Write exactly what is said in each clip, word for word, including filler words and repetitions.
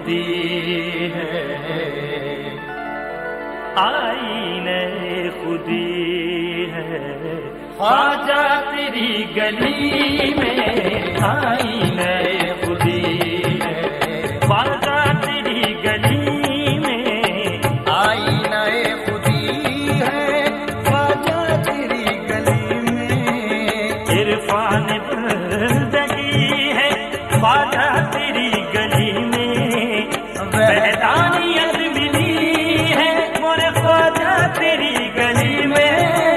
खुदी है, आईने खुदी है। ख्वाजा तेरी गली में आईने खुदी है, ख्वाजा तेरी गली में आईने खुदी है, ख्वाजा तेरी गली में। इरफान बंदगी है ख्वाजा तेरी गली में, वहदानियत मिली है मोरे ख्वाजा तेरी गली में,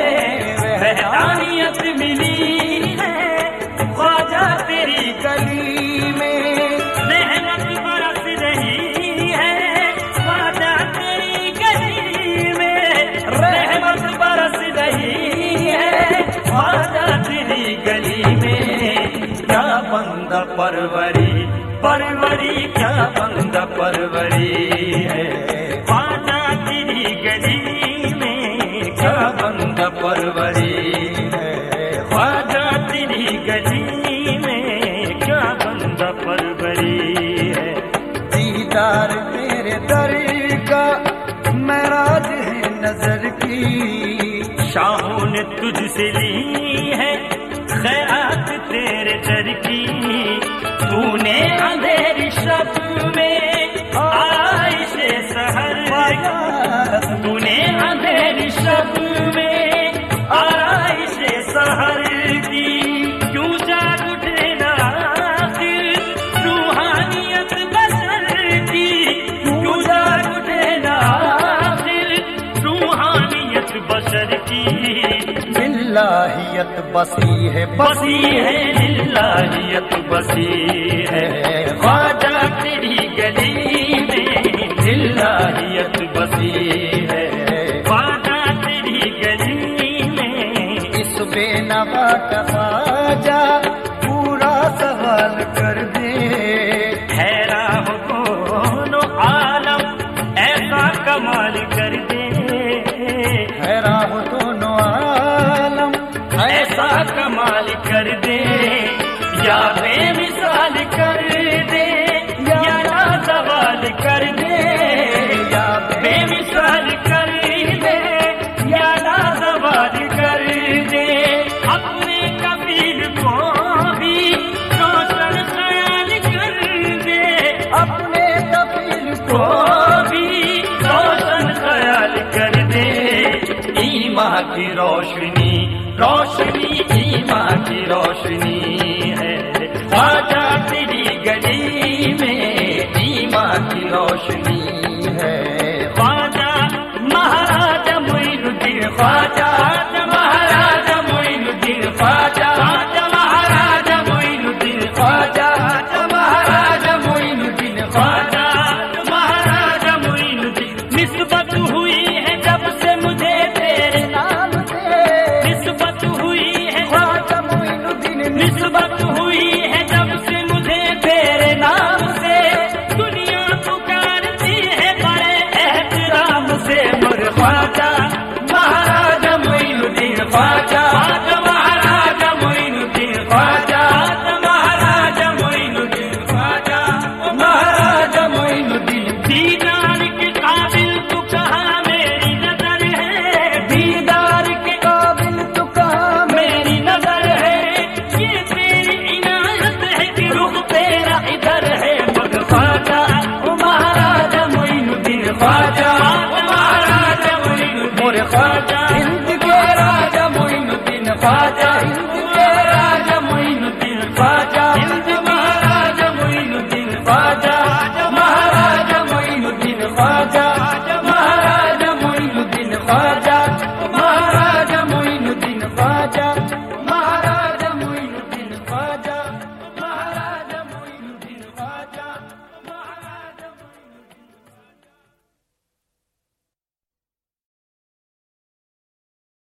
वहदानियत मिली है ख्वाजा तेरी गली में। रहमत बरस रही है ख्वाजा तेरी गली में, रहमत बरस रही है ख्वाजा तेरी गली में। क्या बंदा परवरी परवरी, क्या बंदा परवरी है ख्वाजा तेरी गली में, क्या बंदा परवरी है ख्वाजा तेरी गली में, क्या बंदा परवरी है। दीदार तेरे दर का महराज है नजर की, शाहों ने तुझसे ली है खैरात तेरे दर की। तूने अंधेरी शब में आइशे सहर की, तूने अंधेरी शब में आइशे सहर की। क्यों जाग उठे ना आखिर रूहानियत बशर की, क्यों जाग उठे ना आखिर रूहानियत बशर की। लिल्लाहियत बसी है, बसी है लिल्लाहियत बसी है ख्वाजा तेरी गली में, लिल्लाहियत बसी है ख्वाजा तेरी गली में। इस बेनवा का ख्वाजा पूरा सवाल कर दे, हैरा हो दोनों आलम ऐसा कमाल कर दे, हैरा हो दोनों आलम ऐसा कमाल कर दे। या बेमिसाल कर दे या लाजवाल कर दे, या बेमिसाल कर दे या लाजवाल कर दे। अपने कबीर को भी रोशन ख्याल कर दे, अपने कबीर को भी रोशन ख्याल कर दे। ईमान की रोशनी रोशनी ईमान की रोशनी